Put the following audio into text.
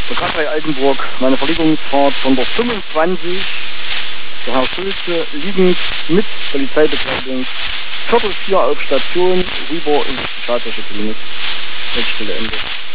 der K3 Altenburg, meine Verlegungsfahrt von der 25, der Herr Schulze liegend mit Polizeibekleidung, Viertel 4 auf Station, rüber in die psychiatrische Klinik. Jetzt Stille Ende.